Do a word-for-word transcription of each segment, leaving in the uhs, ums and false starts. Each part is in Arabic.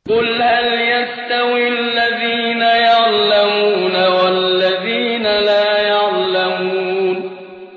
قل هل يستوي الذين يعلمون والذين لا يعلمون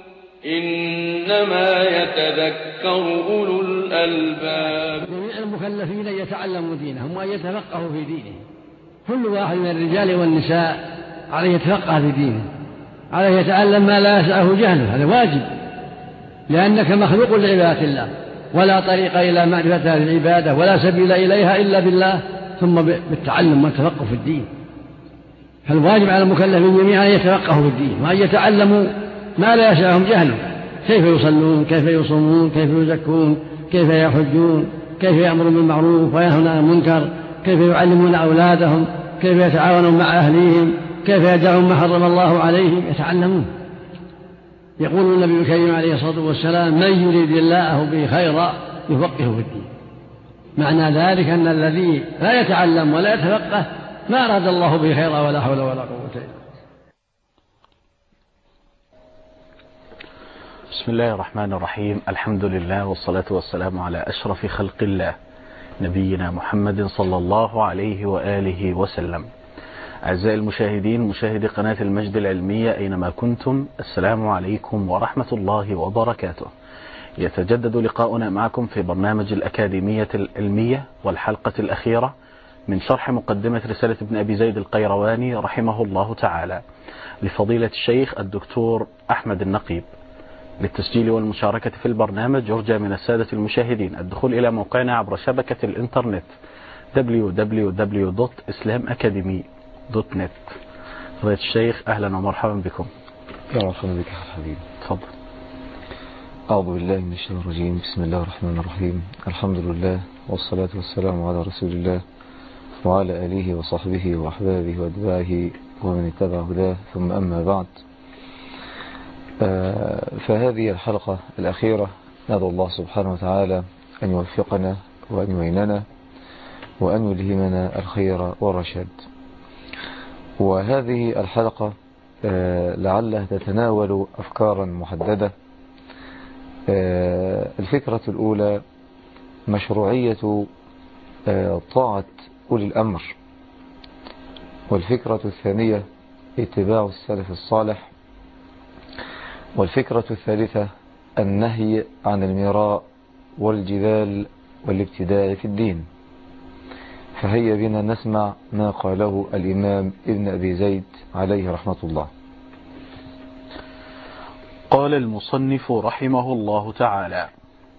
إنما يتذكر أولو الألباب. جميع المكلفين أن يتعلموا دينهم وأن يتفقهوا في دينهم. كل واحد من الرجال والنساء عليه يتفقه في دينه، عليه يتعلم ما لا يسعه جهله، هذا واجب، لأنك مخلوق لعبادة الله، ولا طريق إلى معرفة العبادة ولا سبيل إليها إلا بالله ثم بالتعلم والتفقه في الدين. فالواجب على المكلفين جميعا أن يتفقهوا في الدين وأن يتعلموا ما لا يسعهم جهله، كيف يصلون، كيف يصومون، كيف يزكون، كيف يحجون، كيف يأمرون بالمعروف وينهون عن المنكر، كيف يعلمون أولادهم، كيف يتعاونون مع أهليهم، كيف يدعون ما حرم الله عليهم، يتعلمون. يقول النبي الكريم عليه الصلاة والسلام: من يريد الله به خيرا يفقهه في الدين. معنى ذلك أن الذي لا يتعلم ولا يتفقه ما أراد الله به خيرا ولا حول ولا قوة إلا بالله. بسم الله الرحمن الرحيم. الحمد لله والصلاة والسلام على أشرف خلق الله نبينا محمد صلى الله عليه وآله وسلم. أعزائي المشاهدين، مشاهدي قناة المجد العلمية أينما كنتم، السلام عليكم ورحمة الله وبركاته. يتجدد لقاؤنا معكم في برنامج الأكاديمية العلمية والحلقة الأخيرة من شرح مقدمة رسالة ابن أبي زيد القيرواني رحمه الله تعالى لفضيلة الشيخ الدكتور أحمد النقيب. للتسجيل والمشاركة في البرنامج يرجى من السادة المشاهدين الدخول إلى موقعنا عبر شبكة الإنترنت دبليو دبليو دبليو دوت إسلام أكاديمي دوت نت. فضيلة الشيخ أهلا ومرحبا بكم. يا مرحبا بك حبيبي. تفضل. أعوذ بالله من الشيطان الرجيم. بسم الله الرحمن الرحيم. الحمد لله والصلاة والسلام على رسول الله وعلى آله وصحبه وأحبابه وأتباعه ومن اتبع هداه، ثم أما بعد. فهذه الحلقة الأخيرة ندعو الله سبحانه وتعالى أن يوفقنا وأن يعيننا وأن يلهمنا الخير والرشاد. وهذه الحلقة لعلها تتناول أفكارا محددة. الفكرة الأولى مشروعية طاعة أولي الأمر، والفكرة الثانية اتباع السلف الصالح، والفكرة الثالثة النهي عن المراء والجدال والابتداع في الدين. فهيا بنا نسمع ما قاله الإمام ابن أبي زيد عليه رحمة الله. قال المصنف رحمه الله تعالى: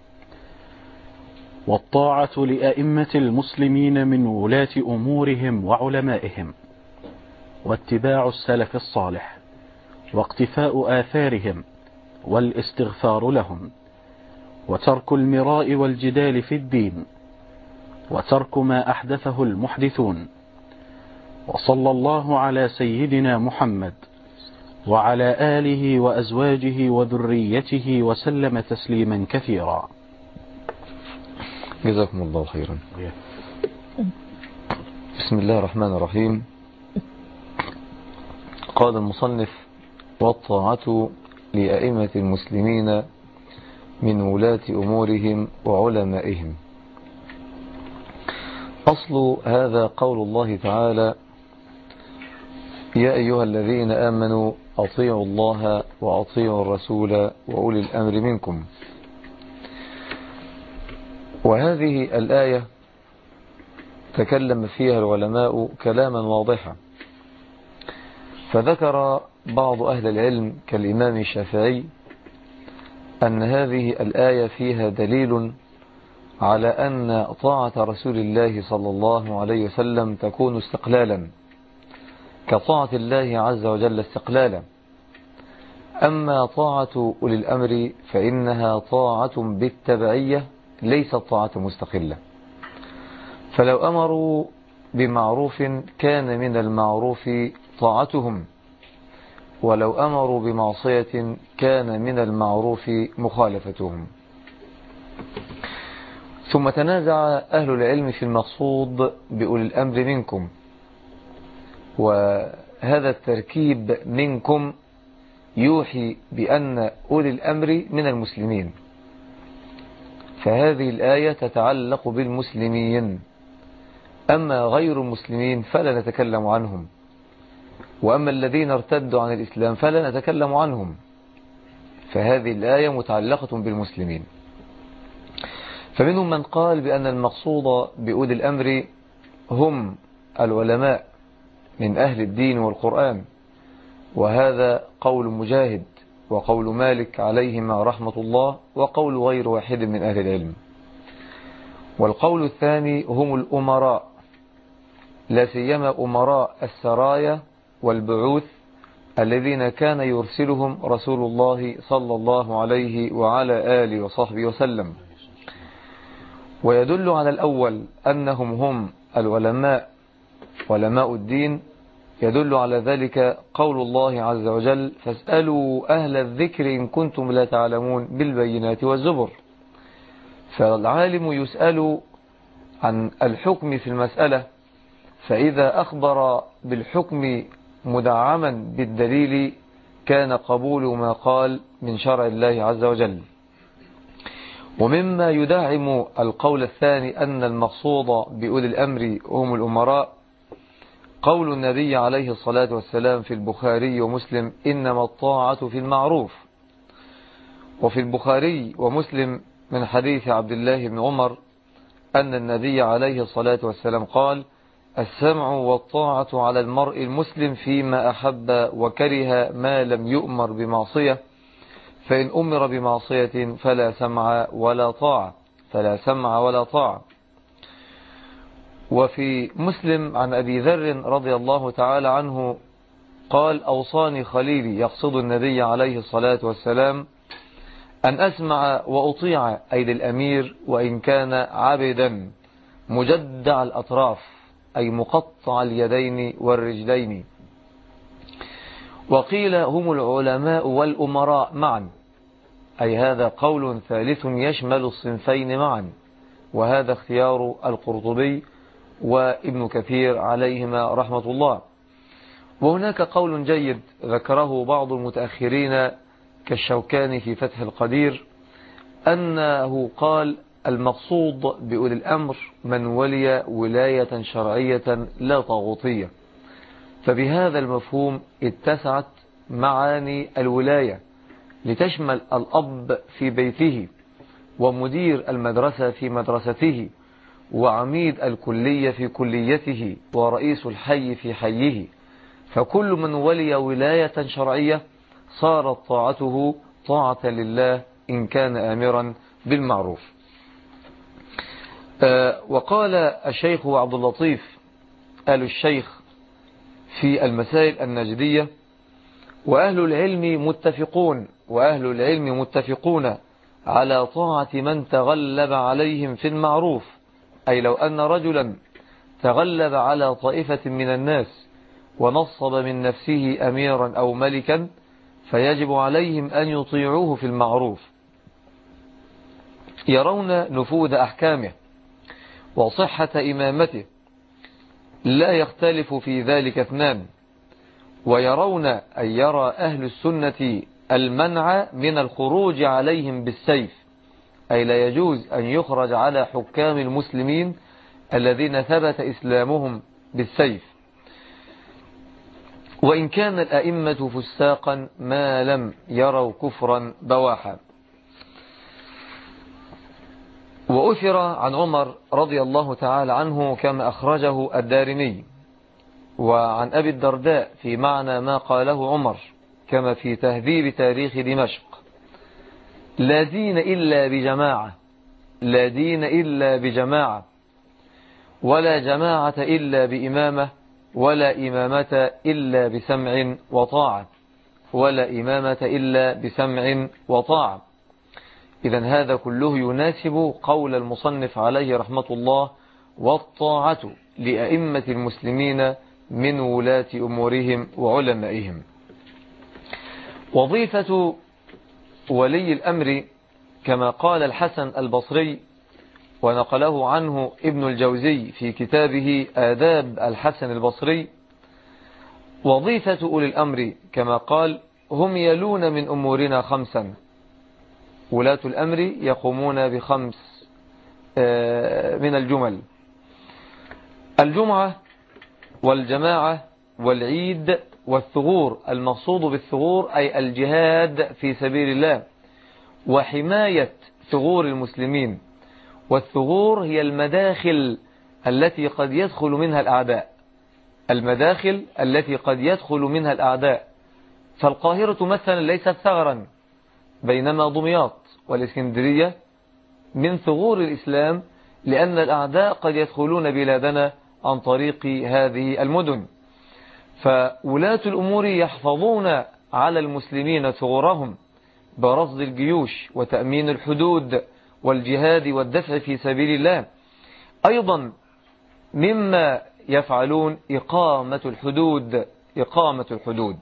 والطاعة لأئمة المسلمين من ولاة أمورهم وعلمائهم، واتباع السلف الصالح، واقتفاء آثارهم، والاستغفار لهم، وترك المراء والجدال في الدين، وترك ما أحدثه المحدثون. وصلى الله على سيدنا محمد وعلى آله وأزواجه وذريته وسلم تسليما كثيرا. جزاكم الله خيرا. بسم الله الرحمن الرحيم. قال المصنف: والطاعة لأئمة المسلمين من ولاة أمورهم وعلمائهم. أصل هذا قول الله تعالى: يا أيها الذين آمنوا أطيعوا الله وأطيعوا الرسول وأولي الأمر منكم. وهذه الآية تكلم فيها العلماء كلاما واضحا، فذكر بعض أهل العلم كالإمام الشافعي أن هذه الآية فيها دليل على أن طاعة رسول الله صلى الله عليه وسلم تكون استقلالا كطاعة الله عز وجل استقلالا. أما طاعة أولي الأمر فإنها طاعة بالتبعية ليست طاعة مستقلة. فلو أمروا بمعروف كان من المعروف طاعتهم، ولو أمروا بمعصية كان من المعروف مخالفتهم. ثم تنازع أهل العلم في المقصود بأولي الأمر منكم، وهذا التركيب منكم يوحي بأن أولي الأمر من المسلمين، فهذه الآية تتعلق بالمسلمين. أما غير المسلمين فلا نتكلم عنهم، وأما الذين ارتدوا عن الإسلام فلا نتكلم عنهم. فهذه الآية متعلقة بالمسلمين. فمنهم من قال بأن المقصود بأولي الأمر هم العلماء من أهل الدين والقرآن، وهذا قول مجاهد وقول مالك عليهما رحمة الله وقول غير واحد من أهل العلم. والقول الثاني هم الأمراء، لا سيما أمراء السرايا والبعوث الذين كان يرسلهم رسول الله صلى الله عليه وعلى آله وصحبه وسلم. ويدل على الأول أنهم هم العلماء علماء الدين، يدل على ذلك قول الله عز وجل: فاسألوا أهل الذكر إن كنتم لا تعلمون بالبينات والزبر. فالعالم يسأل عن الحكم في المسألة، فإذا أخبر بالحكم مدعما بالدليل كان قبول ما قال من شرع الله عز وجل. ومما يدعم القول الثاني أن المقصود بأولي الأمر هم الأمراء قول النبي عليه الصلاة والسلام في البخاري ومسلم: إنما الطاعة في المعروف. وفي البخاري ومسلم من حديث عبد الله بن عمر أن النبي عليه الصلاة والسلام قال: السمع والطاعة على المرء المسلم فيما أحب وكره ما لم يؤمر بمعصية، فإن أمر بمعصية فلا سمع ولا طاعة فلا سمع ولا طاعة. وفي مسلم عن أبي ذر رضي الله تعالى عنه قال: أوصاني خليلي، يقصد النبي عليه الصلاة والسلام، أن أسمع وأطيع أي للأمير وإن كان عبدا مجدع الأطراف أي مقطع اليدين والرجلين. وقيل هم العلماء والأمراء معا، أي هذا قول ثالث يشمل الصنفين معا، وهذا اختيار القرطبي وابن كثير عليهما رحمة الله. وهناك قول جيد ذكره بعض المتأخرين كالشوكاني في فتح القدير أنه قال: المقصود بأولي الأمر من ولي ولاية شرعية لا طاغوتية. فبهذا المفهوم اتسعت معاني الولاية لتشمل الأب في بيته، ومدير المدرسة في مدرسته، وعميد الكلية في كليته، ورئيس الحي في حيه. فكل من ولي ولاية شرعية صارت طاعته طاعة لله إن كان آمرا بالمعروف. آه وقال الشيخ عبد اللطيف آل الشيخ في المسائل النجدية: وأهل العلم متفقون وأهل العلم متفقون على طاعة من تغلب عليهم في المعروف. أي لو أن رجلا تغلب على طائفة من الناس ونصب من نفسه أميرا أو ملكا فيجب عليهم أن يطيعوه في المعروف، يرون نفوذ أحكامه وصحة إمامته، لا يختلف في ذلك اثنان. ويرون أن يرى أهل السنة المنع من الخروج عليهم بالسيف، أي لا يجوز أن يخرج على حكام المسلمين الذين ثبت إسلامهم بالسيف، وإن كان الأئمة فساقا ما لم يروا كفرا بواحا. وأثر عن عمر رضي الله تعالى عنه كما أخرجه الدارمي، وعن أبي الدرداء في معنى ما قاله عمر كما في تهذيب تاريخ دمشق: لا دين إلا بجماعة لا دين إلا بجماعة ولا جماعة إلا بإمامة ولا إمامة إلا بسمع وطاعة ولا إمامة إلا بسمع وطاعة. إذن هذا كله يناسب قول المصنف عليه رحمة الله: والطاعة لأئمة المسلمين من ولاة أمورهم وعلمائهم. وظيفة ولي الأمر كما قال الحسن البصري ونقله عنه ابن الجوزي في كتابه آداب الحسن البصري: وظيفة أولي الأمر كما قال: هم يلون من أمورنا خمسا. ولاة الأمر يقومون بخمس من الجمل: الجمعة والجماعة والعيد والثغور، المقصود بالثغور أي الجهاد في سبيل الله وحماية ثغور المسلمين. والثغور هي المداخل التي قد يدخل منها الأعداء، المداخل التي قد يدخل منها الأعداء. فالقاهرة مثلا ليست ثغرا، بينما دمياط والإسكندرية من ثغور الإسلام، لأن الأعداء قد يدخلون بلادنا عن طريق هذه المدن. فولاة الأمور يحفظون على المسلمين ثغورهم برصد الجيوش وتأمين الحدود والجهاد والدفع في سبيل الله. أيضا مما يفعلون إقامة الحدود، إقامة الحدود.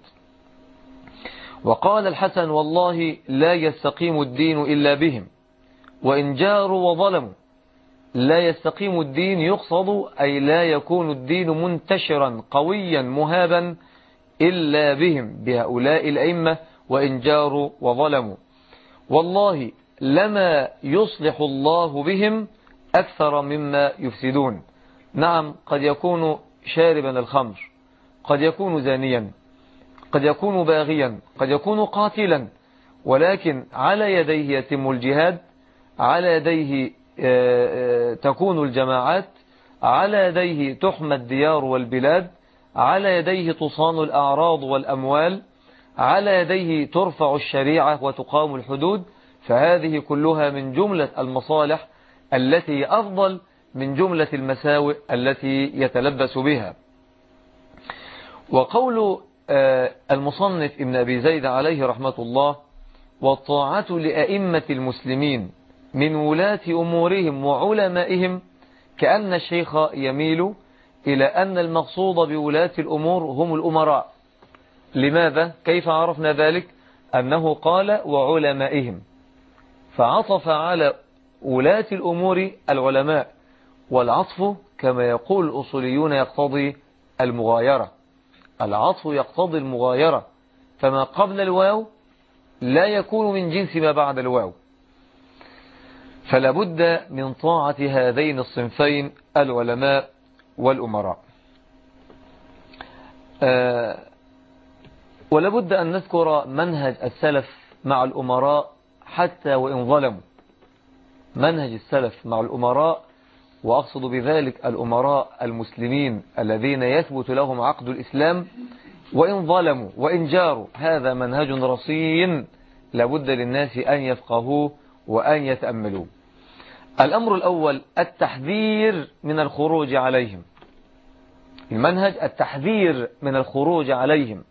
وقال الحسن: والله لا يستقيم الدين إلا بهم، وإن جاروا وظلموا. لا يستقيم الدين يقصد أي لا يكون الدين منتشرا قويا مهابا إلا بهم، بهؤلاء الأئمة، وإن جاروا وظلموا. والله لما يصلح الله بهم أكثر مما يفسدون. نعم، قد يكون شاربا الخمر، قد يكون زانيا، قد يكون باغيا، قد يكون قاتلا، ولكن على يديه يتم الجهاد، على يديه تكون الجماعات، على يديه تحمى الديار والبلاد، على يديه تصان الأعراض والأموال، على يديه ترفع الشريعة وتقام الحدود. فهذه كلها من جملة المصالح التي أفضل من جملة المساوئ التي يتلبس بها. وقول المصنف ابن أبي زيد عليه رحمة الله: والطاعة لأئمة المسلمين من ولاة أمورهم وعلمائهم، كأن الشيخ يميل إلى أن المقصود بولاة الأمور هم الأمراء. لماذا؟ كيف عرفنا ذلك؟ أنه قال وعلمائهم، فعطف على ولاة الأمور العلماء، والعطف كما يقول الأصوليون يقتضي المغايرة. العطف يقتضي المغايرة، فما قبل الواو لا يكون من جنس ما بعد الواو. فلا بد من طاعة هذين الصنفين العلماء والأمراء. أه ولا بد أن نذكر منهج السلف مع الأمراء حتى وإن ظلموا. منهج السلف مع الأمراء، وأقصد بذلك الأمراء المسلمين الذين يثبت لهم عقد الإسلام، وإن ظلموا وإن جاروا، هذا منهج رصين لابد للناس أن يفقهوه وأن يتأملوه. الأمر الأول التحذير من الخروج عليهم. المنهج التحذير من الخروج عليهم.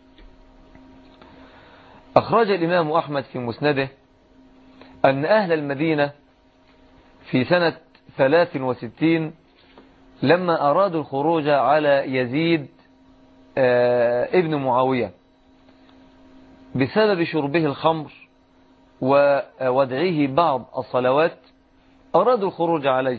أخرج الإمام أحمد في مسنده أن أهل المدينة في سنة ثلاث وستين لما أرادوا الخروج على يزيد ابن معاوية بسبب شربه الخمر وودعه بعض الصلوات، أرادوا الخروج عليه،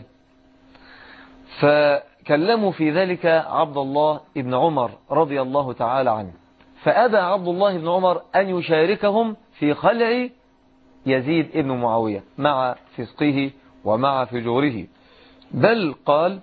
فكلموا في ذلك عبد الله بن عمر رضي الله تعالى عنه، فأبى عبد الله بن عمر أن يشاركهم في خلع يزيد ابن معاوية مع فسقه ومع فجوره، بل قال: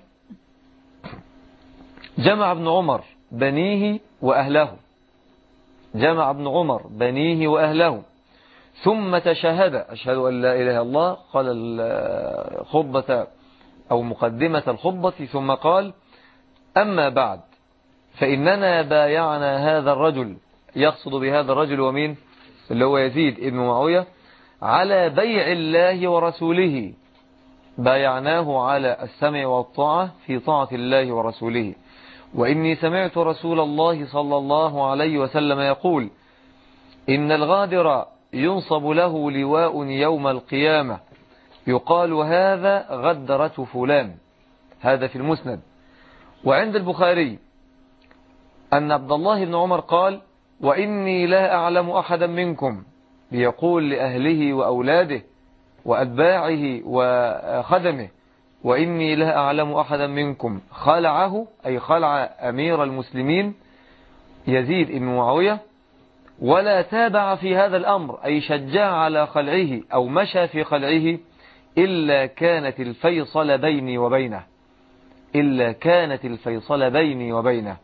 جمع ابن عمر بنيه وأهله، جمع ابن عمر بنيه وأهله، ثم تشهد أشهد أن لا إله إلا الله، قال الخطبة أو مقدمة الخطبة، ثم قال: أما بعد فإننا بايعنا هذا الرجل، يقصد بهذا الرجل ومين؟ اللي هو يزيد ابن معاوية، على بيع الله ورسوله، بايعناه على السمع والطاعة في طاعة الله ورسوله. وإني سمعت رسول الله صلى الله عليه وسلم يقول: إن الغادر ينصب له لواء يوم القيامة يقال هذا غدرة فلان. هذا في المسند. وعند البخاري أن عبد الله بن عمر قال: وإني لا أعلم أحدا منكم، ليقول لأهله وأولاده وأتباعه وخدمه: وإني لا أعلم أحدا منكم خلعه، أي خلع أمير المسلمين يزيد بن معاوية، ولا تابع في هذا الأمر، أي شجع على خلعه أو مشى في خلعه، إلا كانت الفيصل بيني وبينه، إلا كانت الفيصل بيني وبينه.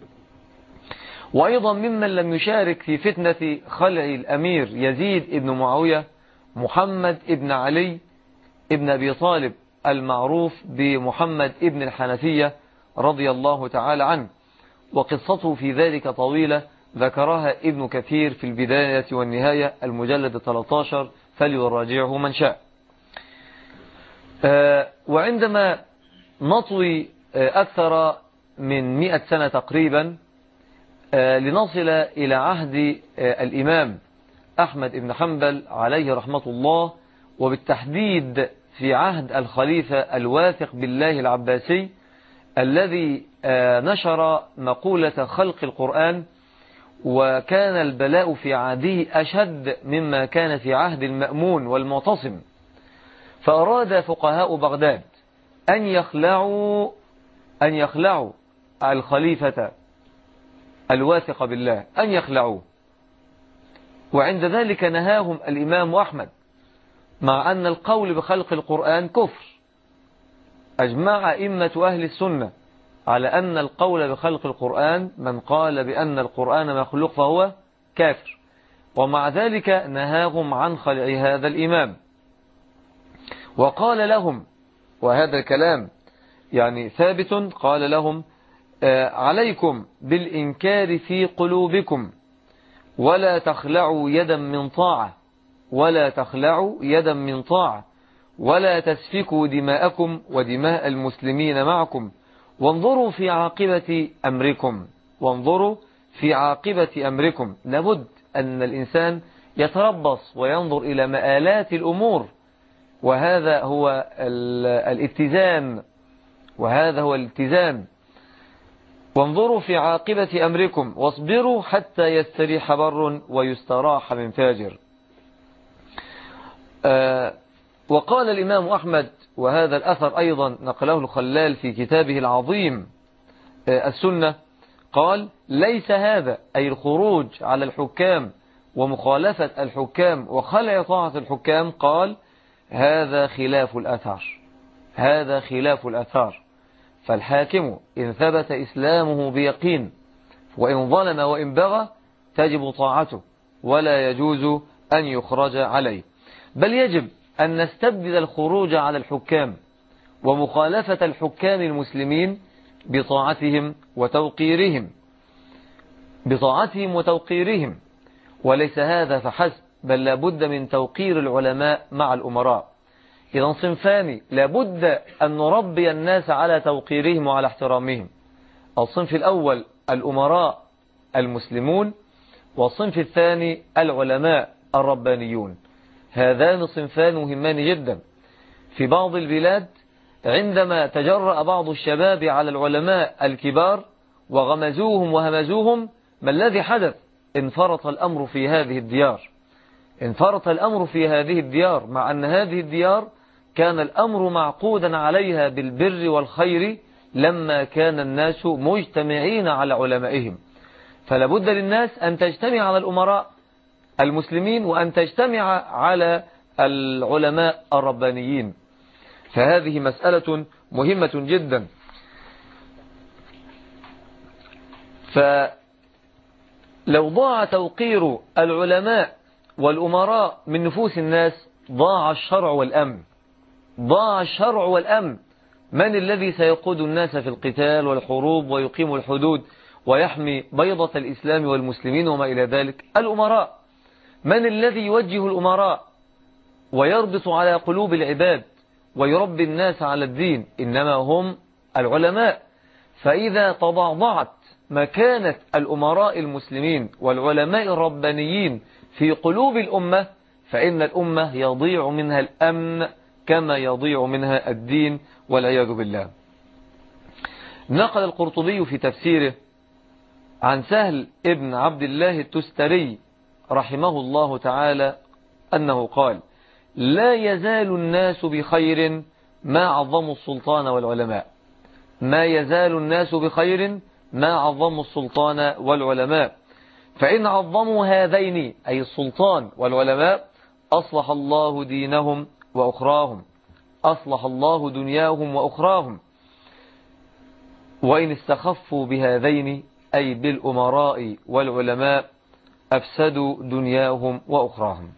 وأيضا ممن لم يشارك في فتنة خلع الأمير يزيد ابن معاوية محمد ابن علي ابن أبي طالب المعروف بمحمد ابن الحنفية رضي الله تعالى عنه، وقصته في ذلك طويلة ذكرها ابن كثير في البداية والنهاية المجلد ثلاثة عشر، فليراجعه من شاء. وعندما نطوي أكثر من مئة سنة تقريبا لنصل إلى عهد الإمام أحمد بن حنبل عليه رحمة الله، وبالتحديد في عهد الخليفة الواثق بالله العباسي الذي نشر مقولة خلق القرآن، وكان البلاء في عهده أشد مما كان في عهد المأمون والمعتصم. فأراد فقهاء بغداد أن يخلعوا أن يخلعوا الخليفة الواثق بالله، أن يخلعوه. وعند ذلك نهاهم الإمام أحمد، مع أن القول بخلق القرآن كفر. أجمع أئمة أهل السنة على أن القول بخلق القرآن من قال بأن القرآن مخلوق فهو كافر، ومع ذلك نهاهم عن خلع هذا الإمام. وقال لهم، وهذا الكلام يعني ثابت، قال لهم عليكم بالإنكار في قلوبكم، ولا تخلعوا يدا من طاعة ولا تخلعوا يدا من طاعة ولا تسفكوا دماءكم ودماء المسلمين معكم، وانظروا في عاقبة أمركم وانظروا في عاقبة أمركم. لابد أن الإنسان يتربص وينظر إلى مآلات الأمور، وهذا هو الاتزان وهذا هو الاتزان. وانظروا في عاقبة أمركم واصبروا حتى يستريح بر ويستراح من فاجر. آه وقال الإمام أحمد، وهذا الأثر أيضا نقله الخلال في كتابه العظيم آه السنة، قال ليس هذا أي الخروج على الحكام ومخالفة الحكام وخلع طاعة الحكام، قال هذا خلاف الأثار هذا خلاف الأثار فالحاكم إن ثبت إسلامه بيقين وإن ظلم وإن بغى تجب طاعته ولا يجوز أن يخرج عليه، بل يجب أن نستبدل الخروج على الحكام ومخالفة الحكام المسلمين بطاعتهم وتوقيرهم بطاعتهم وتوقيرهم وليس هذا فحسب، بل لابد من توقير العلماء مع الأمراء. إذن صنفان لابد أن نربي الناس على توقيرهم وعلى احترامهم. الصنف الأول الأمراء المسلمون، والصنف الثاني العلماء الربانيون. هذان صنفان مهمان جدا. في بعض البلاد عندما تجرأ بعض الشباب على العلماء الكبار وغمزوهم وهمزوهم، ما الذي حدث؟ انفرط الأمر في هذه الديار انفرط الأمر في هذه الديار مع أن هذه الديار كان الأمر معقودا عليها بالبر والخير لما كان الناس مجتمعين على علمائهم. فلابد للناس أن تجتمع على الأمراء المسلمين وأن تجتمع على العلماء الربانيين. فهذه مسألة مهمة جدا. فلو ضاع توقير العلماء والأمراء من نفوس الناس ضاع الشرع والأمن ضاع الشرع والأمن. من الذي سيقود الناس في القتال والحروب ويقيم الحدود ويحمي بيضة الإسلام والمسلمين وما إلى ذلك؟ الأمراء. من الذي يوجه الأمراء ويربط على قلوب العباد ويربي الناس على الدين؟ إنما هم العلماء. فإذا تضعضعت مكانة الأمراء المسلمين والعلماء الربانيين في قلوب الأمة فإن الأمة يضيع منها الأمن كما يضيع منها الدين والعياذ بالله. نقل القرطبي في تفسيره عن سهل ابن عبد الله التستري رحمه الله تعالى أنه قال: لا يزال الناس بخير ما عظموا السلطان والعلماء ما يزال الناس بخير ما عظموا السلطان والعلماء، فإن عظموا هذين أي السلطان والعلماء أصلح الله دينهم وأخراهم أصلح الله دنياهم وأخراهم. وإن استخفوا بهذين أي بالأمراء والعلماء أفسدوا دنياهم وأخراهم.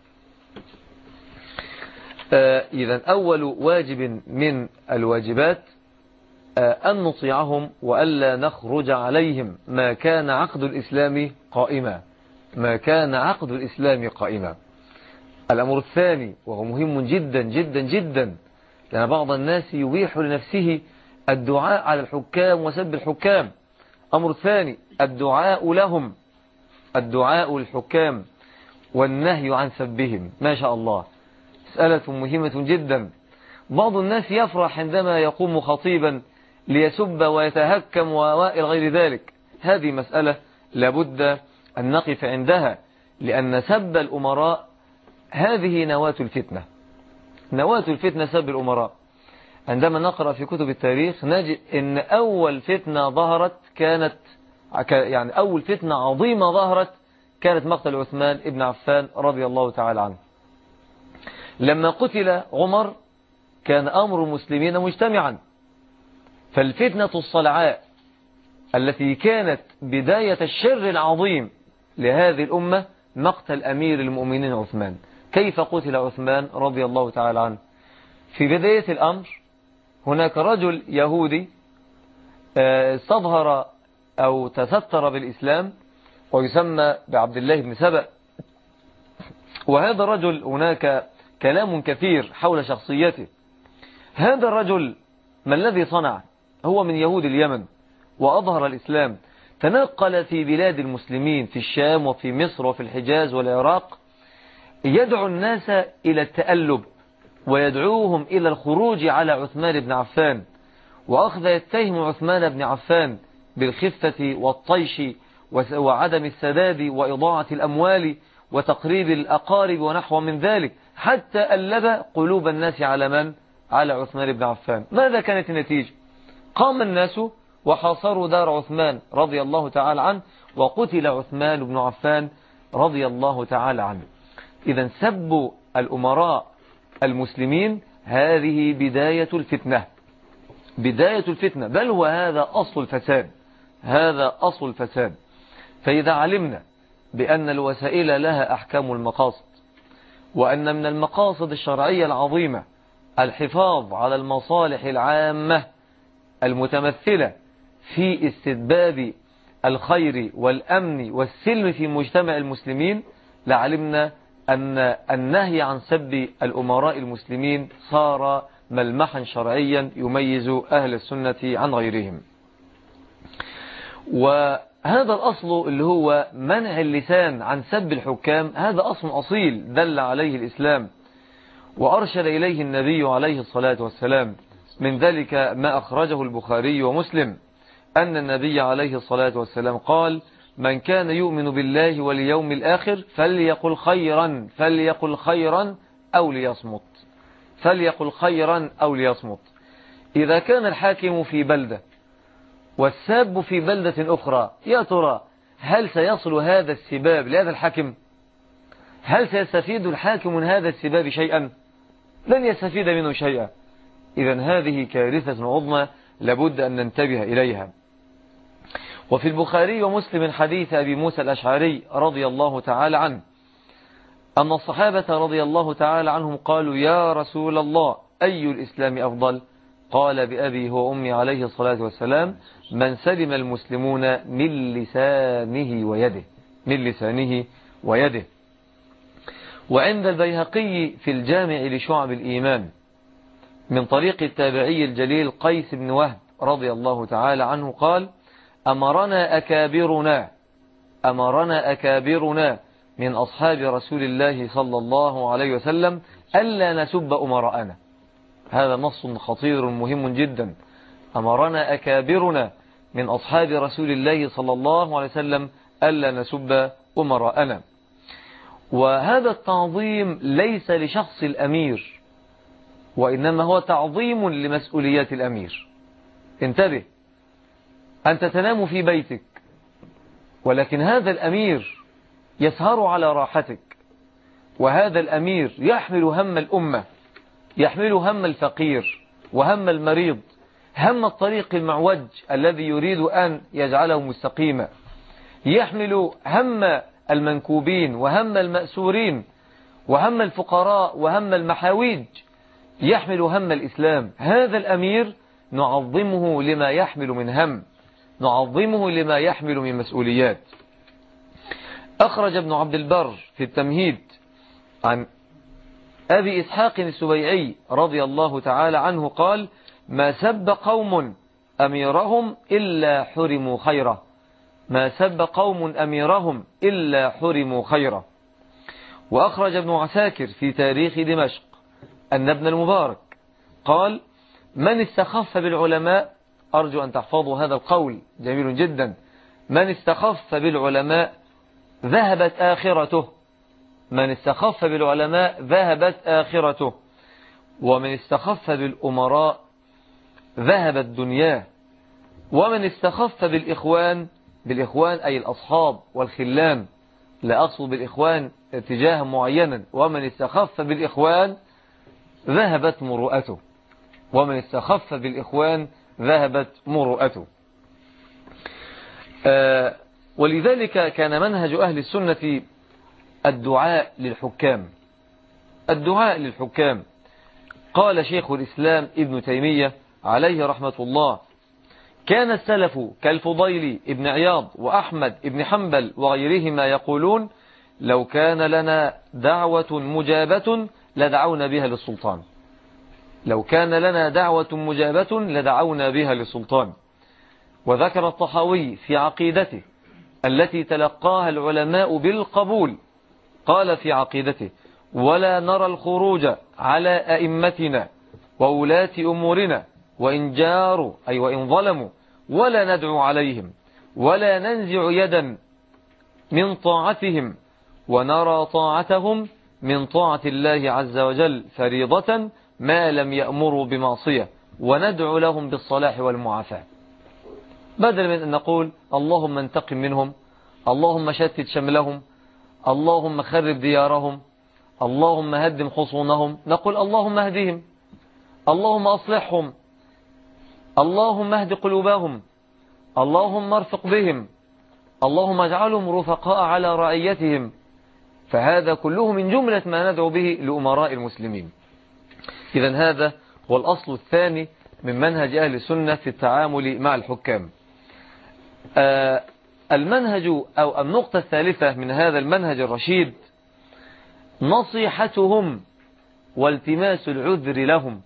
إذن أول واجب من الواجبات أن نطيعهم وألا نخرج عليهم ما كان عقد الإسلام قائما ما كان عقد الإسلام قائما. الأمر الثاني وهو مهم جدا جدا جدا، لأن بعض الناس يبيح لنفسه الدعاء على الحكام وسب الحكام. أمر ثاني الدعاء لهم، الدعاء للحكام والنهي عن سبهم. ما شاء الله، مسألة مهمة جدا. بعض الناس يفرح عندما يقوم خطيبا ليسب ويتهكم وإلى غير ذلك. هذه مسألة لابد أن نقف عندها، لأن سب الأمراء هذه نواة الفتنة، نواة الفتنة سب الأمراء. عندما نقرأ في كتب التاريخ نجد أن أول فتنة ظهرت كانت يعني أول فتنة عظيمة ظهرت كانت مقتل عثمان ابن عفان رضي الله تعالى عنه. لما قتل عمر كان أمر المسلمين مجتمعا، فالفتنة الصلعاء التي كانت بداية الشر العظيم لهذه الأمة مقتل أمير المؤمنين عثمان. كيف قتل عثمان رضي الله تعالى عنه؟ في بداية الأمر هناك رجل يهودي استظهر أو تستر بالإسلام ويسمى بعبد الله بن سبأ، وهذا الرجل هناك كلام كثير حول شخصيته. هذا الرجل ما الذي صنع؟ هو من يهود اليمن وأظهر الإسلام، تنقل في بلاد المسلمين في الشام وفي مصر وفي الحجاز والعراق، يدعو الناس إلى التألب ويدعوهم إلى الخروج على عثمان بن عفان، وأخذ يتهم عثمان بن عفان بالخفة والطيش وعدم السداد وإضاعة الأموال وتقريب الأقارب ونحو من ذلك، حتى ألب قلوب الناس على من؟ على عثمان بن عفان. ماذا كانت النتيجة؟ قام الناس وحاصروا دار عثمان رضي الله تعالى عنه، وقتل عثمان بن عفان رضي الله تعالى عنه. إذا سبوا الأمراء المسلمين هذه بداية الفتنة، بداية الفتنة، بل وهذا أصل الفساد، هذا أصل الفساد. فإذا علمنا بأن الوسائل لها أحكام المقاصد، وأن من المقاصد الشرعية العظيمة الحفاظ على المصالح العامة المتمثلة في استتباب الخير والأمن والسلم في مجتمع المسلمين، لعلمنا أن النهي عن سب الأمراء المسلمين صار ملمحا شرعيا يميز أهل السنة عن غيرهم. وهذا الأصل اللي هو منع اللسان عن سب الحكام، هذا أصل أصيل دل عليه الإسلام وأرشد إليه النبي عليه الصلاة والسلام. من ذلك ما أخرجه البخاري ومسلم أن النبي عليه الصلاة والسلام قال: من كان يؤمن بالله واليوم الآخر فليقل خيرا فليقل خيرا أو ليصمت فليقل خيرا أو ليصمت. إذا كان الحاكم في بلدة والساب في بلدة أخرى، يا ترى هل سيصل هذا السباب لهذا الحاكم؟ هل سيستفيد الحاكم من هذا السباب شيئا؟ لن يستفيد منه شيئا. إذن هذه كارثة عظمى لابد أن ننتبه إليها. وفي البخاري ومسلم حديث أبي موسى الأشعري رضي الله تعالى عنه أن الصحابة رضي الله تعالى عنهم قالوا: يا رسول الله، أي الإسلام أفضل؟ قال: بأبي هو أمي عليه الصلاة والسلام، من سلم المسلمون من لسانه ويده من لسانه ويده. وعند البيهقي في الجامع لشعب الإيمان من طريق التابعي الجليل قيس بن وهب رضي الله تعالى عنه قال: أمرنا أكابرنا أمرنا أكابرنا من أصحاب رسول الله صلى الله عليه وسلم ألا نسب أمراءنا. هذا نص خطير مهم جدا. أمرنا أكابرنا من أصحاب رسول الله صلى الله عليه وسلم ألا نسب أمراءنا. وهذا التعظيم ليس لشخص الأمير، وإنما هو تعظيم لمسؤوليات الأمير. انتبه، أنت تنام في بيتك، ولكن هذا الأمير يسهر على راحتك، وهذا الأمير يحمل هم الأمة، يحمل هم الفقير وهم المريض. هم الطريق المعوج الذي يريد أن يجعله مستقيما، يحمل هم المنكوبين وهم المأسورين وهم الفقراء وهم المحاويج، يحمل هم الإسلام. هذا الأمير نعظمه لما يحمل من هم، نعظمه لما يحمل من مسؤوليات. أخرج ابن عبد البر في التمهيد عن أبي إسحاق السبيعي رضي الله تعالى عنه قال: ما سب قوم أميرهم إلا حرموا خيره، ما سب قوم أميرهم إلا حرموا خيره. وأخرج ابن عساكر في تاريخ دمشق أن ابن المبارك قال: من استخف بالعلماء، أرجو أن تحفظوا هذا القول جميل جدا، من استخف بالعلماء ذهبت آخرته، من استخف بالعلماء ذهبت آخرته، ومن استخف بالأمراء ذهبت دنياه، ومن استخف بالإخوان، بالإخوان أي الأصحاب والخلان، لا أقصد بالإخوان اتجاها معينا، ومن استخف بالإخوان ذهبت مروءته، ومن استخف بالإخوان ذهبت مروءته. آه ولذلك كان منهج أهل السنة الدعاء للحكام، الدعاء للحكام. قال شيخ الإسلام ابن تيمية عليه رحمة الله: كان السلف كالفضيل ابن عياض وأحمد ابن حنبل وغيرهما يقولون: لو كان لنا دعوة مجابة لدعونا بها للسلطان، لو كان لنا دعوة مجابة لدعونا بها للسلطان. وذكر الطحاوي في عقيدته التي تلقاها العلماء بالقبول، قال في عقيدته: ولا نرى الخروج على أئمتنا وولاة أمورنا وإن جاروا أي وإن ظلموا، ولا ندعو عليهم، ولا ننزع يدا من طاعتهم، ونرى طاعتهم من طاعة الله عز وجل فريضة ما لم يأمروا بمعصية، وندعو لهم بالصلاح والمعافاة. بدل من أن نقول اللهم انتقم منهم، اللهم شتت شملهم، اللهم خرب ديارهم، اللهم هدم حصونهم، نقول اللهم اهدهم، اللهم أصلحهم، اللهم اهد قلوبهم، اللهم ارفق بهم، اللهم اجعلهم رفقاء على رعيتهم. فهذا كله من جملة ما ندعو به لأمراء المسلمين. إذن هذا هو الأصل الثاني من منهج أهل السنة في التعامل مع الحكام. آه المنهج أو النقطة الثالثة من هذا المنهج الرشيد نصيحتهم والتماس العذر لهم،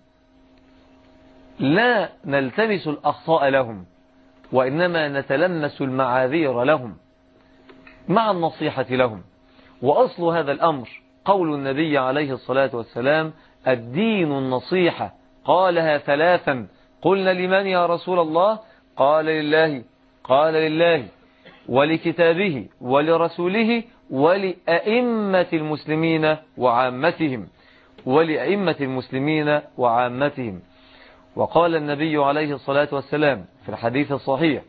لا نلتمس الأخطاء لهم، وإنما نتلمس المعاذير لهم مع النصيحة لهم. وأصل هذا الأمر قول النبي عليه الصلاة والسلام: الدين النصيحة. قالها ثلاثا، قلنا لمن يا رسول الله؟ قال لله، قال لله ولكتابه ولرسوله ولأئمة المسلمين وعامتهم، ولأئمة المسلمين وعامتهم. وقال النبي عليه الصلاة والسلام في الحديث الصحيح: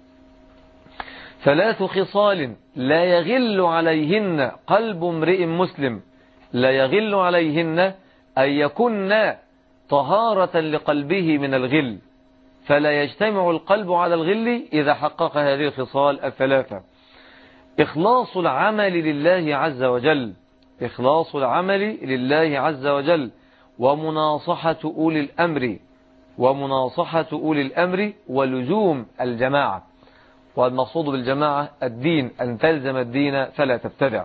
ثلاث خصال لا يغل عليهن قلب امرئ مسلم، لا يغل عليهن أن يكن طهارة لقلبه من الغل، فلا يجتمع القلب على الغل إذا حقق هذه الخصال الثلاثة: إخلاص العمل لله عز وجل، إخلاص العمل لله عز وجل، ومناصحة أولي الأمر، ومناصحة أولي الأمر، ولزوم الجماعة. والمقصود بالجماعة الدين، أن تلزم الدين فلا تبتدع.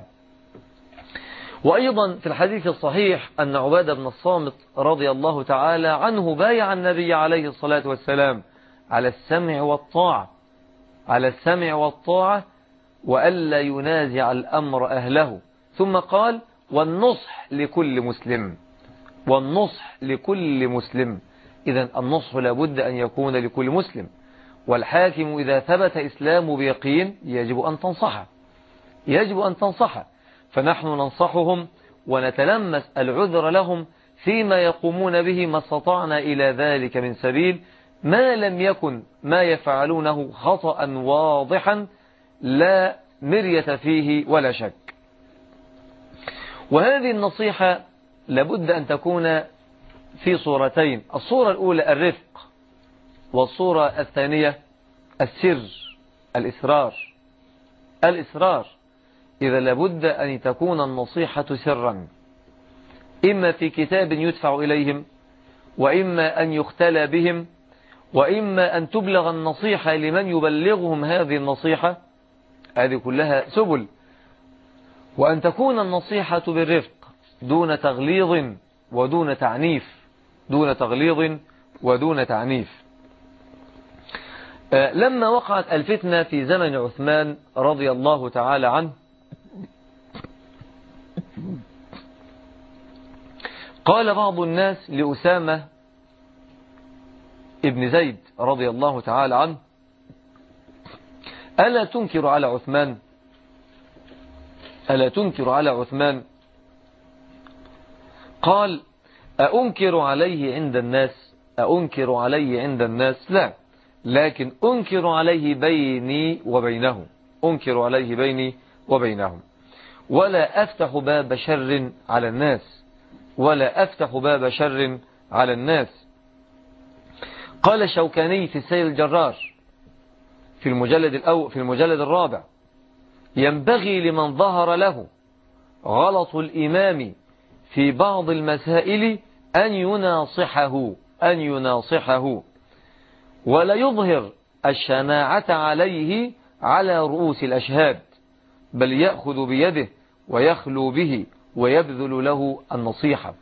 وأيضا في الحديث الصحيح أن عبادة بن الصامت رضي الله تعالى عنه بايع النبي عليه الصلاة والسلام على السمع والطاعة، على السمع والطاعة، وألا ينازع الأمر أهله. ثم قال: والنصح لكل مسلم، والنصح لكل مسلم. إذن النصح لابد أن يكون لكل مسلم، والحاكم إذا ثبت إسلامه بيقين يجب أن تنصحه، يجب أن تنصحه. فنحن ننصحهم ونتلمس العذر لهم فيما يقومون به ما استطعنا إلى ذلك من سبيل، ما لم يكن ما يفعلونه خطأ واضحا لا مرية فيه ولا شك. وهذه النصيحة لابد أن تكون في صورتين: الصورة الأولى الرفق، والصورة الثانية السر، الإسرار. الإسرار إذا لابد أن تكون النصيحة سرا، إما في كتاب يدفع إليهم، وإما أن يختلى بهم، وإما أن تبلغ النصيحة لمن يبلغهم هذه النصيحة. هذه كلها سبل. وأن تكون النصيحة بالرفق دون تغليظ ودون تعنيف، دون تغليظ ودون تعنيف. لما وقعت الفتنة في زمن عثمان رضي الله تعالى عنه، قال بعض الناس لأسامة ابن زيد رضي الله تعالى عنه: ألا تنكر على عثمان؟ ألا تنكر على عثمان؟ قال: أأنكر عليه عند الناس؟ أأنكر عليه عند الناس؟ لا، لكن أنكر عليه بيني وبينه، أنكر عليه بيني وبينهم، ولا أفتح باب شر على الناس، ولا أفتح باب شر على الناس. قال الشوكاني في السيل الجرار في المجلد الأول في المجلد الرابع: ينبغي لمن ظهر له غلط الإمام في بعض المسائل أن يناصحه أن يناصحه ولا يظهر الشناعة عليه على رؤوس الأشهاد، بل يأخذ بيده ويخلو به ويبذل له النصيحة.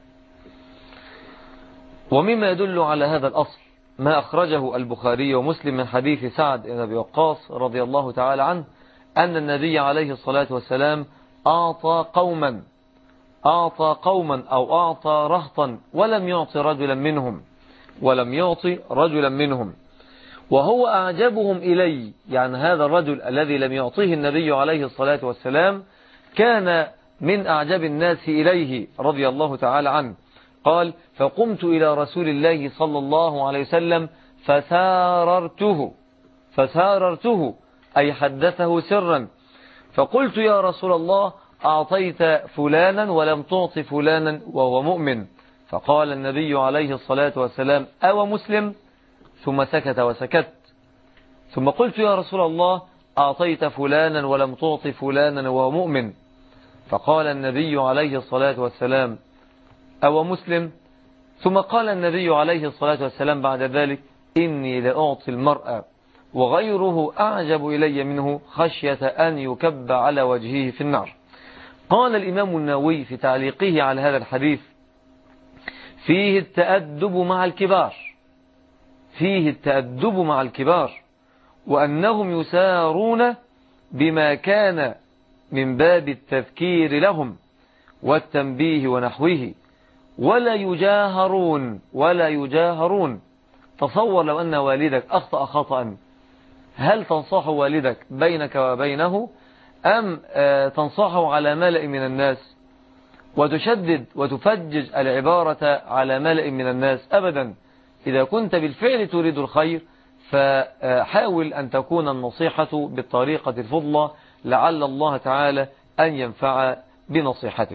ومما يدل على هذا الأصل ما أخرجه البخاري ومسلم من حديث سعد بن أبي وقاص رضي الله تعالى عنه أن النبي عليه الصلاة والسلام أعطى قوما أعطى قوما أو أعطى رهطا ولم يعطي رجلا منهم ولم يعطي رجلا منهم وهو أعجبهم إلي، يعني هذا الرجل الذي لم يعطيه النبي عليه الصلاة والسلام كان من أعجب الناس إليه رضي الله تعالى عنه. قال: فقمت إلى رسول الله صلى الله عليه وسلم فساررته فساررته أي حدثه سرا، فقلت: يا رسول الله، أعطيت فلانا ولم تعط فلانا وهو مؤمن. فقال النبي عليه الصلاة والسلام: أو مسلم؟ ثم سكت وسكت. ثم قلت: يا رسول الله، أعطيت فلانا ولم تعط فلانا وهو مؤمن. فقال النبي عليه الصلاة والسلام: أو مسلم؟ ثم قال النبي عليه الصلاة والسلام بعد ذلك: إني لأعطي المرأة وغيره أعجب إلي منه خشية أن يكب على وجهه في النار. قال الإمام النووي في تعليقه على هذا الحديث: فيه التأدب مع الكبار فيه التأدب مع الكبار وأنهم يسارون بما كان من باب التذكير لهم والتنبيه ونحوه، ولا يجاهرون ولا يجاهرون تصور لو أن والدك أخطأ خطأ، هل تنصح والدك بينك وبينه أم تنصحه على ملأ من الناس وتشدد وتفجج العبارة على ملأ من الناس؟ أبدا. إذا كنت بالفعل تريد الخير فحاول أن تكون النصيحة بالطريقة الفضلى لعل الله تعالى أن ينفع بنصيحتك.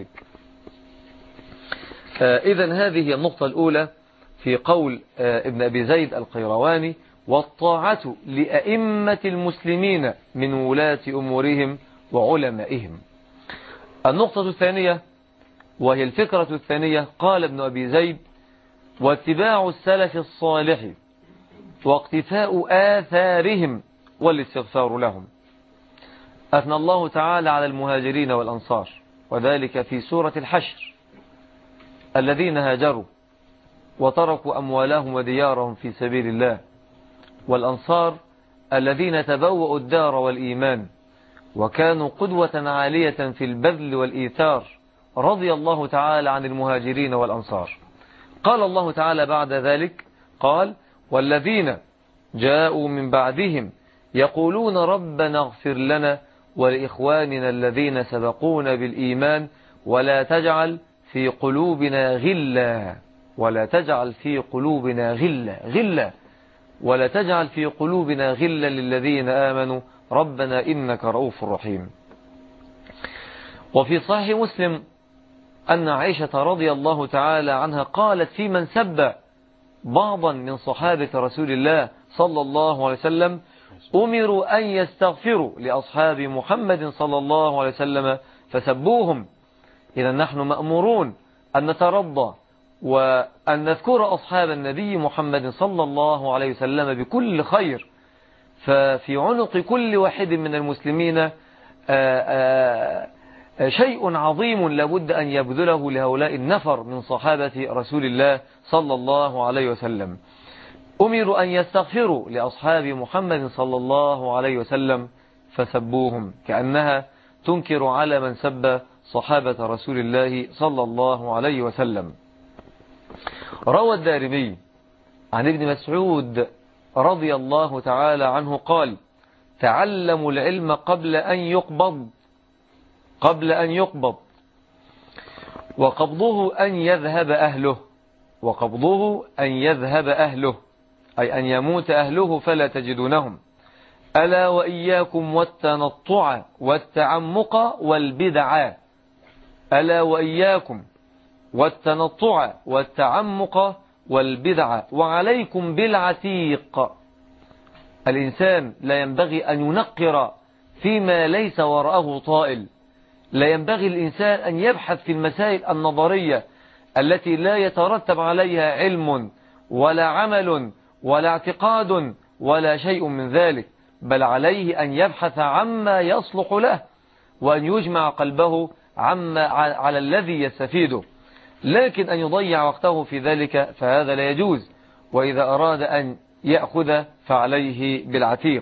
إذن هذه هي النقطة الأولى في قول ابن أبي زيد القيرواني: والطاعة لأئمة المسلمين من ولاة أمورهم وعلمائهم. النقطة الثانية وهي الفكرة الثانية، قال ابن أبي زيد: واتباع السلف الصالح واقتفاء آثارهم والاستغفار لهم. أثنى الله تعالى على المهاجرين والأنصار، وذلك في سورة الحشر: الذين هاجروا وتركوا أموالهم وديارهم في سبيل الله، والأنصار الذين تبوأوا الدار والإيمان وكانوا قدوة عالية في البذل والإيثار، رضي الله تعالى عن المهاجرين والأنصار. قال الله تعالى بعد ذلك: قال: والذين جاءوا من بعدهم يقولون ربنا اغفر لنا ولإخواننا الذين سبقونا بالإيمان ولا تجعل في قلوبنا غلا ولا تجعل في قلوبنا غلا غلا ولا تجعل في قلوبنا غلا للذين آمنوا ربنا إنك رؤوف رحيم. وفي صحيح مسلم أن عائشة رضي الله تعالى عنها قالت في من سب بعضا من صحابة رسول الله صلى الله عليه وسلم أمروا أن يستغفروا لأصحاب محمد صلى الله عليه وسلم فسبوهم. إذا نحن مأمورون أن نترضى وأن نذكر أصحاب النبي محمد صلى الله عليه وسلم بكل خير. ففي عنق كل واحد من المسلمين آآ آآ شيء عظيم لابد أن يبذله لهؤلاء النفر من صحابة رسول الله صلى الله عليه وسلم. أمروا أن يستغفروا لأصحاب محمد صلى الله عليه وسلم فسبوهم، كأنها تنكر على من سب صحابة رسول الله صلى الله عليه وسلم. روى الدارمي عن ابن مسعود رضي الله تعالى عنه قال: تعلموا العلم قبل أن يقبض قبل أن يقبض وقبضه أن يذهب أهله وقبضه أن يذهب أهله أي أن يموت أهله فلا تجدونهم. ألا وإياكم والتنطع والتعمق والبدع ألا وإياكم والتنطع والتعمق والبدع وعليكم بالعتيق. الإنسان لا ينبغي أن ينقر فيما ليس وراءه طائل. لا ينبغي الإنسان أن يبحث في المسائل النظرية التي لا يترتب عليها علم ولا عمل ولا اعتقاد ولا شيء من ذلك، بل عليه أن يبحث عما يصلح له وأن يجمع قلبه عما على الذي يستفيده. لكن أن يضيع وقته في ذلك فهذا لا يجوز، وإذا أراد أن يأخذ فعليه بالعتيق.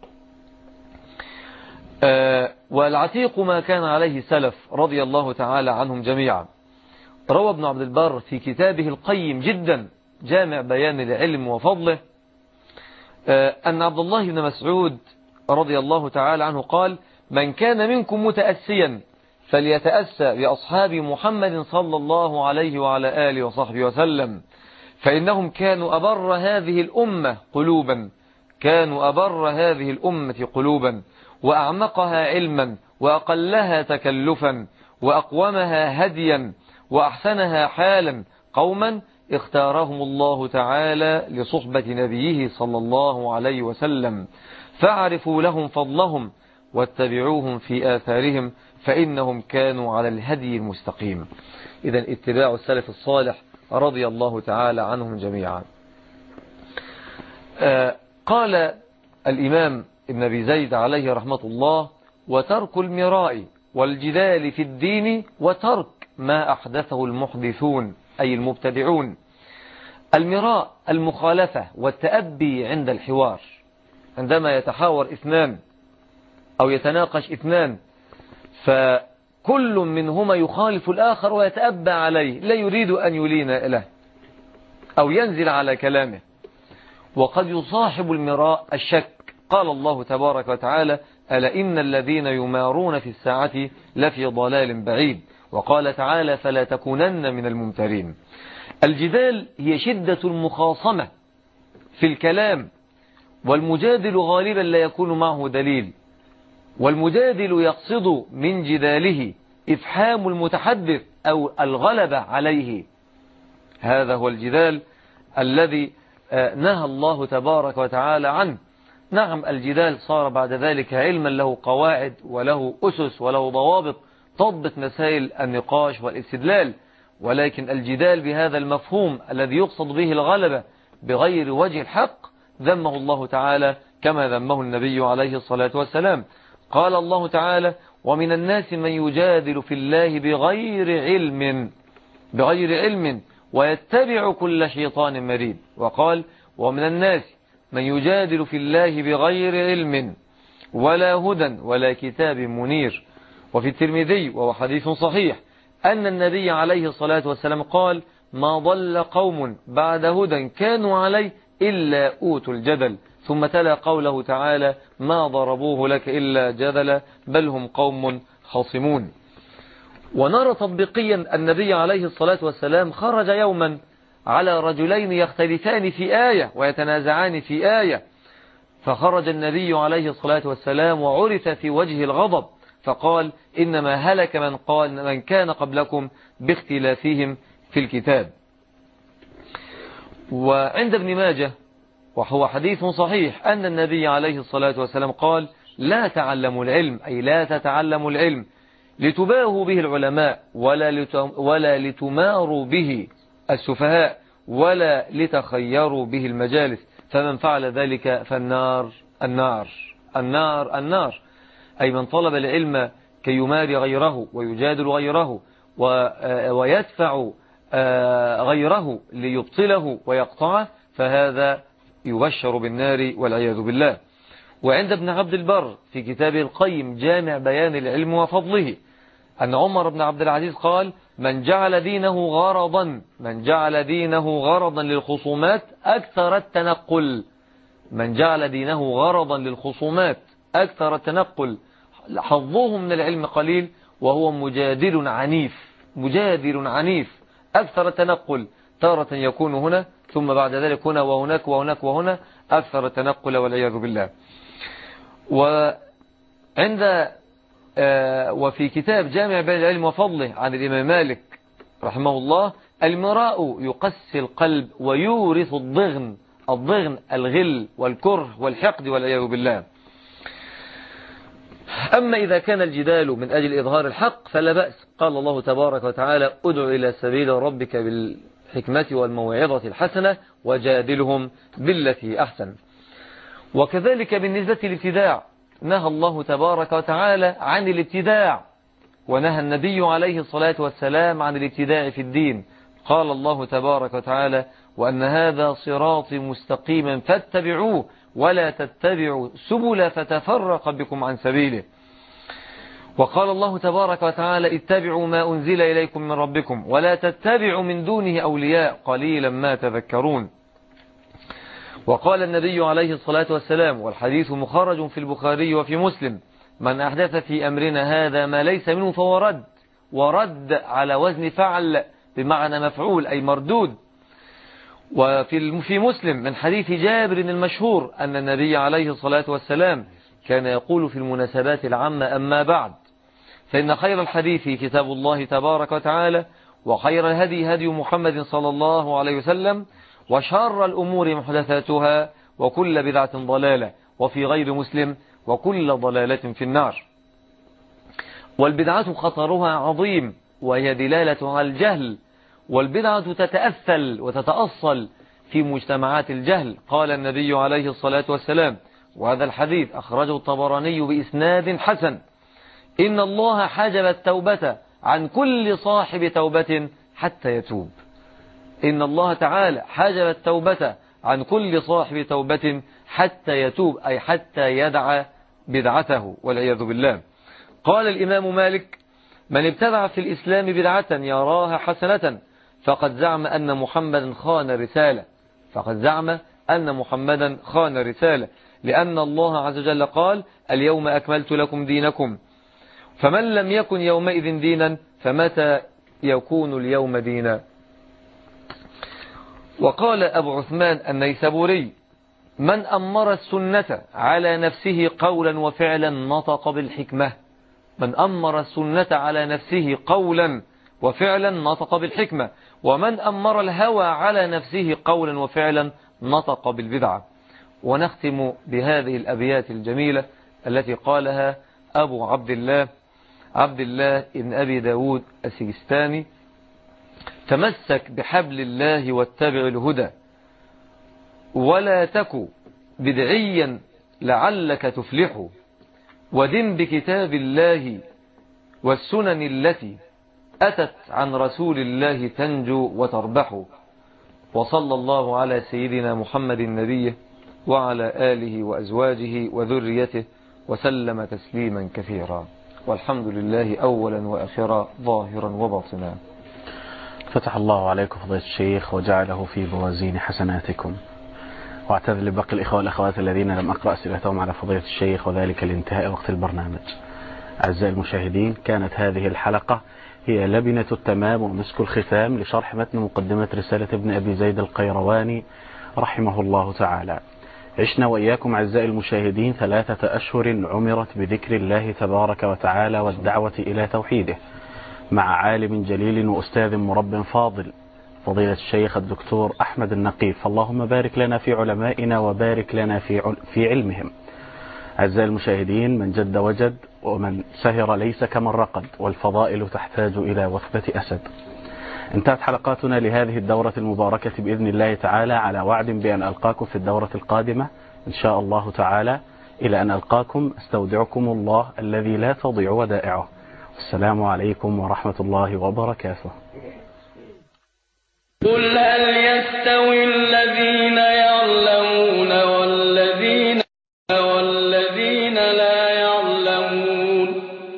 آه والعتيق ما كان عليه سلف رضي الله تعالى عنهم جميعا. روى ابن عبد البر في كتابه القيم جدا جامع بيان العلم وفضله آه أن عبد الله بن مسعود رضي الله تعالى عنه قال: من كان منكم متأسيا فليتأسى بأصحاب محمد صلى الله عليه وعلى آله وصحبه وسلم، فإنهم كانوا أبر هذه الأمة قلوبا كانوا أبر هذه الأمة قلوبا وأعمقها علما وأقلها تكلفا وأقومها هديا وأحسنها حالا، قوما اختارهم الله تعالى لصحبة نبيه صلى الله عليه وسلم، فاعرفوا لهم فضلهم واتبعوهم في آثارهم فإنهم كانوا على الهدي المستقيم. إذا اتباع السلف الصالح رضي الله تعالى عنهم جميعا. آه قال الإمام ابن أبي زيد عليه رحمة الله: وترك المراء والجدال في الدين وترك ما أحدثه المحدثون أي المبتدعون. المراء المخالفة والتأبي عند الحوار، عندما يتحاور اثنان أو يتناقش اثنان فكل منهما يخالف الآخر ويتأبى عليه، لا يريد أن يلين له أو ينزل على كلامه. وقد يصاحب المراء الشك. قال الله تبارك وتعالى: ألا إن الذين يمارون في الساعة لفي ضلال بعيد. وقال تعالى: فلا تكونن من الممترين. الجدال هي شدة المخاصمة في الكلام، والمجادل غالبا لا يكون معه دليل، والمجادل يقصد من جداله إفحام المتحدث أو الغلبة عليه. هذا هو الجدال الذي نهى الله تبارك وتعالى عنه. نعم، الجدال صار بعد ذلك علما له قواعد وله أسس وله ضوابط تضبط مسائل النقاش والاستدلال، ولكن الجدال بهذا المفهوم الذي يقصد به الغلبة بغير وجه الحق ذمه الله تعالى كما ذمه النبي عليه الصلاة والسلام. قال الله تعالى: ومن الناس من يجادل في الله بغير علم بغير علم ويتبع كل شيطان مريد. وقال: ومن الناس من يجادل في الله بغير علم ولا هدى ولا كتاب منير. وفي الترمذي وهو حديث صحيح أن النبي عليه الصلاة والسلام قال: ما ضل قوم بعد هدى كانوا عليه إلا أوتوا الجدل. ثم تلا قوله تعالى: ما ضربوه لك إلا جدلا بل هم قوم خصمون. ونرى تطبيقيا النبي عليه الصلاة والسلام خرج يوما على رجلين يختلفان في آية ويتنازعان في آية، فخرج النبي عليه الصلاة والسلام وعرف في وجه الغضب فقال: إنما هلك من قال من كان قبلكم باختلافهم في الكتاب. وعند ابن ماجه وهو حديث صحيح أن النبي عليه الصلاة والسلام قال لا تعلموا العلم، أي لا تتعلموا العلم لتباهوا به العلماء ولا, ولا لتماروا به السفهاء ولا لتخيروا به المجالس، فمن فعل ذلك فالنار النار النار النار أي من طلب العلم كي يماري غيره ويجادل غيره ويدفع غيره ليبطله ويقطعه، فهذا يبشر بالنار والعياذ بالله. وعند ابن عبد البر في كتابه القيم جامع بيان العلم وفضله أن عمر بن عبد العزيز قال من جعل دينه غرضا من جعل دينه غرضا للخصومات أكثر التنقل من جعل دينه غرضا للخصومات أكثر التنقل حظه من العلم قليل وهو مجادل عنيف مجادل عنيف أكثر التنقل، تارة يكون هنا ثم بعد ذلك هنا وهناك وهناك وهنا، أكثر التنقل والعياذ بالله. وعند آه وفي كتاب جامع بين العلم وفضله عن الإمام مالك رحمه الله المراء يقسي القلب ويورث الضغن الضغن الغل والكره والحقد والعياذ بالله. أما إذا كان الجدال من أجل إظهار الحق فلا بأس، قال الله تبارك وتعالى ادع إلى سبيل ربك بالحكمة والموعظة الحسنة وجادلهم بالتي أحسن. وكذلك بالنسبة للابتداع نهى الله تبارك وتعالى عن الابتداع، ونهى النبي عليه الصلاة والسلام عن الابتداع في الدين. قال الله تبارك وتعالى وأن هذا صراطي مستقيما فاتبعوه ولا تتبعوا سبل فتفرق بكم عن سبيله. وقال الله تبارك وتعالى اتبعوا ما أنزل إليكم من ربكم ولا تتبعوا من دونه أولياء قليلا ما تذكرون. وقال النبي عليه الصلاة والسلام والحديث مخرج في البخاري وفي مسلم من أحدث في أمرنا هذا ما ليس منه فهو رد، ورد على وزن فعل بمعنى مفعول أي مردود. وفي في مسلم من حديث جابر المشهور أن النبي عليه الصلاة والسلام كان يقول في المناسبات العامة أما بعد فإن خير الحديث كتاب الله تبارك وتعالى وخير الهدي هدي محمد صلى الله عليه وسلم وشر الأمور محدثاتها وكل بدعة ضلالة، وفي غير مسلم وكل ضلالة في النار. والبدعة خطرها عظيم وهي دلالة على الجهل، والبدعة تتأثل وتتأصل في مجتمعات الجهل. قال النبي عليه الصلاة والسلام وهذا الحديث أخرجه الطبراني بإسناد حسن إن الله حجب التوبة عن كل صاحب توبة حتى يتوب. إن الله تعالى حجب التوبة عن كل صاحب توبة حتى يتوب أي حتى يدع بدعته والعياذ بالله. قال الإمام مالك من ابتدع في الإسلام بدعة يراها حسنة فقد زعم أن محمدا خان رسالة فقد زعم أن محمدا خان رسالة لأن الله عز وجل قال اليوم أكملت لكم دينكم، فمن لم يكن يومئذ دينا فمتى يكون اليوم دينا. وقال أبو عثمان النيسابوري من أمر السنة على نفسه قولا وفعلا نطق بالحكمة من أمر السنة على نفسه قولا وفعلا نطق بالحكمة ومن أمر الهوى على نفسه قولا وفعلا نطق بالبدعة. ونختم بهذه الأبيات الجميلة التي قالها أبو عبد الله عبد الله ابن أبي داود السجستاني تمسك بحبل الله واتبع الهدى ولا تك بدعيا لعلك تفلح ودن بكتاب الله والسنن التي أتت عن رسول الله تنجو وتربح. وصلى الله على سيدنا محمد النبي وعلى آله وأزواجه وذريته وسلم تسليما كثيرا، والحمد لله أولا وآخرا ظاهرا وباطنا. فتح الله عليكم فضيلة الشيخ وجعله في موازين حسناتكم. واعتذر لباقي الإخوة والأخوات الذين لم أقرأ أسئلتهم على فضيلة الشيخ وذلك لانتهاء وقت البرنامج. أعزائي المشاهدين، كانت هذه الحلقة هي لبنة التمام ومسك الختام لشرح متن مقدمة رسالة ابن أبي زيد القيرواني رحمه الله تعالى. عشنا وإياكم أعزائي المشاهدين ثلاثة أشهر عمرت بذكر الله تبارك وتعالى والدعوة إلى توحيده مع عالم جليل وأستاذ مرب فاضل فضيلة الشيخ الدكتور أحمد النقيف. اللهم بارك لنا في علمائنا وبارك لنا في في علمهم. أعزائي المشاهدين، من جد وجد ومن سهر ليس كمن رقد، والفضائل تحتاج إلى وثبة أسد. انتهت حلقاتنا لهذه الدورة المباركة بإذن الله تعالى، على وعد بأن ألقاكم في الدورة القادمة إن شاء الله تعالى. إلى أن ألقاكم أستودعكم الله الذي لا تضيع ودائعه. السلام عليكم ورحمة الله وبركاته. قل هل يستوي الذين يعلمون والذين والذين لا يعلمون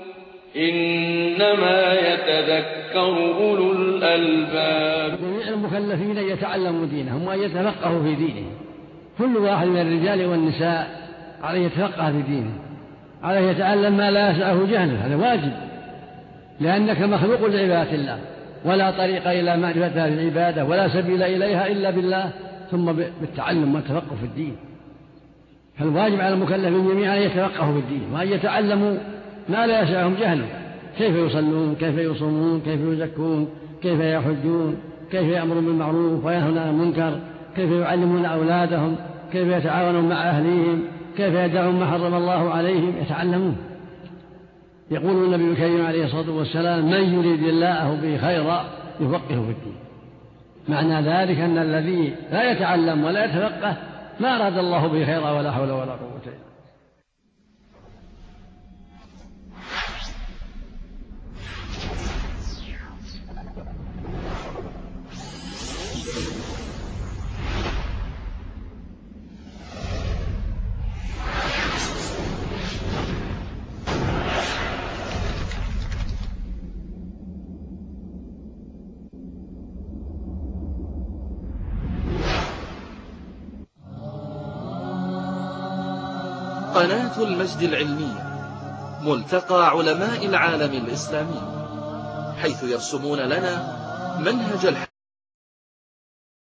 إنما يتذكر أولو الألباب. جميع المكلفين يتعلموا دينهم وأن يتفقهوا في دينه. كل واحد من الرجال والنساء عليه يتفقه في دينه، عليه يتعلم ما لا يسعه جهله، هذا واجب، لأنك مخلوق لعبادة الله، ولا طريق إلى معرفة هذه العبادة ولا سبيل إليها إلا بالله، ثم بالتعلم والتفقه في الدين. فالواجب على المكلفين جميعا أن يتفقهوا في الدين وأن يتعلموا ما لا يسعهم جهله، كيف يصلون، كيف يصومون، كيف يزكون، كيف يحجون، كيف يأمرون بالمعروف وينهون عن المنكر، كيف يعلمون أولادهم، كيف يتعاونون مع أهليهم، كيف يدعون ما حرم الله عليهم، يتعلمون. يقول النبي الكريم عليه الصلاة والسلام: من يريد الله به خيرا يفقهه في الدين. معنى ذلك أن الذي لا يتعلم ولا يتفقه ما أراد الله به خيرا ولا حول ولا قوة إلا بالله. قناة المجد العلمية، ملتقى علماء العالم الإسلامي، حيث يرسمون لنا منهج الحياة